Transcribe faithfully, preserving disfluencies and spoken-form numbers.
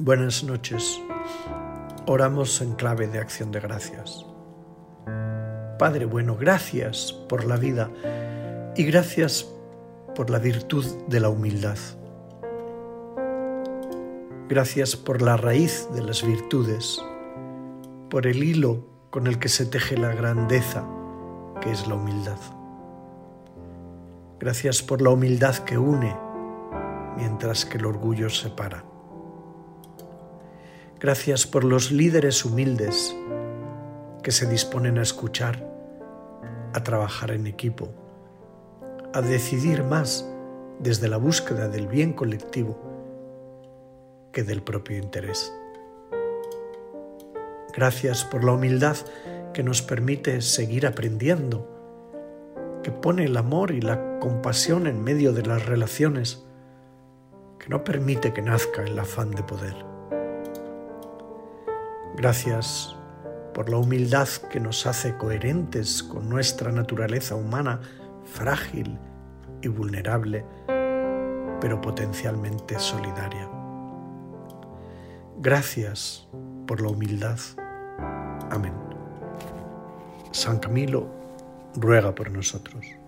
Buenas noches. Oramos en clave de acción de gracias. Padre bueno, gracias por la vida y gracias por la virtud de la humildad. Gracias por la raíz de las virtudes, por el hilo con el que se teje la grandeza, que es la humildad. Gracias por la humildad que une, mientras que el orgullo separa. Gracias por los líderes humildes que se disponen a escuchar, a trabajar en equipo, a decidir más desde la búsqueda del bien colectivo que del propio interés. Gracias por la humildad que nos permite seguir aprendiendo, que pone el amor y la compasión en medio de las relaciones, que no permite que nazca el afán de poder. Gracias por la humildad que nos hace coherentes con nuestra naturaleza humana frágil y vulnerable, pero potencialmente solidaria. Gracias por la humildad. Amén. San Camilo ruega por nosotros.